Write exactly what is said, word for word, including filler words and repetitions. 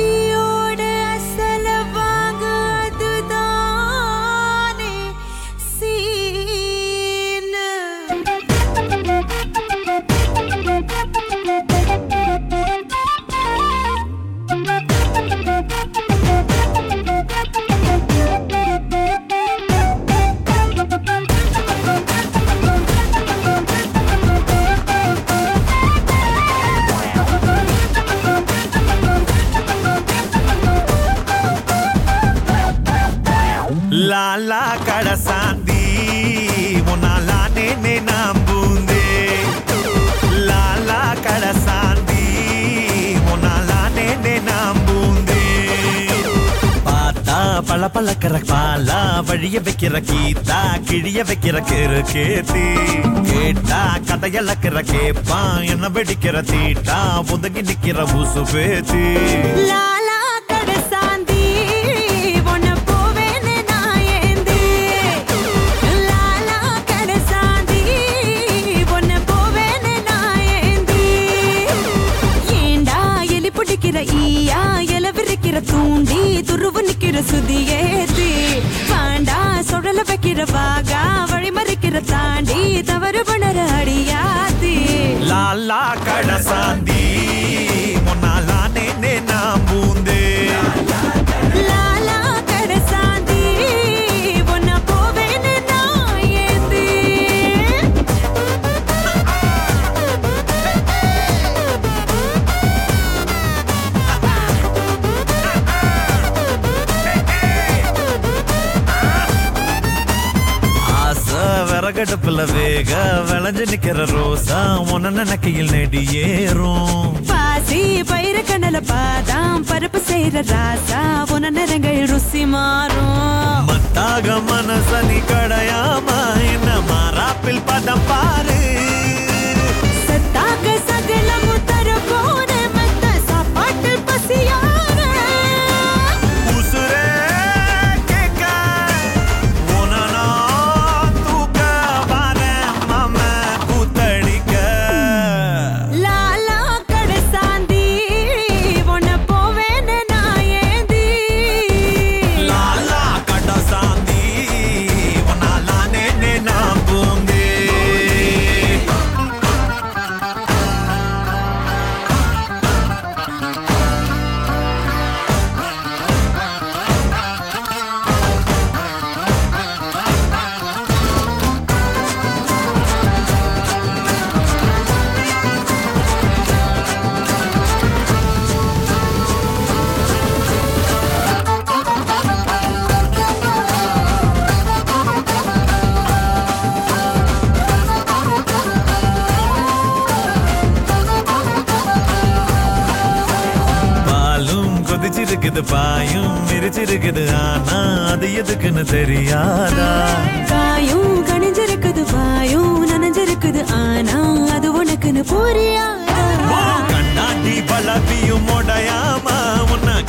அடியோட அசல வாங்க அதுதானே சீனு. லாலா கடசாந்தி முன்னாலா நேனே நம்புந்தே. லாலா கடசாந்தி முன்னாலா நேனே நம்புந்தே. பார்த்தா பல பழக்கிற பாலா வழிய வைக்கிற கீதா கிழிய வைக்கிற கிரு கேத்தி. கேட்டா கதையளக்கிற கேப்பா என்ன வெடிக்கிற தீட்டா ஒதுங்கி நிக்கிற ஊசு பேத்தி. லாலா கடசாந்தி உன்னை போவேன்னு நான் ஏந்தி. லாலா கடசாந்தி உன்னை போவேன்னு நான் ஏந்தி. ஏண்டா எலி பிடிக்கிற ஈயா எல விரிக்கிற தூண்டி துருவு நிக்கிற சுதியேத்தி. வாண்டா சுழல வைக்கிற வாகா வழி மறிக்கிற தாண்டி தவறு பண்ணற அடியாத்தி. லாலா கடசாந்தி முன்னாலா நேனே நம்புந்தே. லாலா கடசாந்தி உன்னை போவேன்னு நான் ஏந்தி. ஆசை விறகடுப்புல வேக விளைஞ்சு நிக்கிற ரோசா உன்ன நினைக்கையில் நெடி ஏறும். பாசி பயிர கண்ணல பாதாம் பருப்பு செய்யற ராசா உன நிறங்கள் ருசி மாறும். மத்தாக மனசனி கடையாம என்ன மாறாப்பில் பதம் பாரு. சத்தாக சகல முத்தர போன மத்த சாப்பாட்டு பசியார. உசுரே கேட்க உன்னை நான் தூக்க வரேன் மாம கூத்தடிக்க. லாலா கடசாந்தி உன்னை போவேன்னு நான் ஏந்தி. லாலா கடசாந்தி உன்னாலா நேனே நம்புந்தே. பாலும் கொதிச்சிருக்குது பாயும் மிரிச்சிருக்குது ஆனா அது எதுக்குன்னு தெரியாதா. காயும் கணிஞ்சிருக்குது வாயும் நனைஞ்சிருக்குது ஆனா அது உனக்குன்னு புரியாதா. கண்ணாடி பழப்பியும் உடையாம உன்னை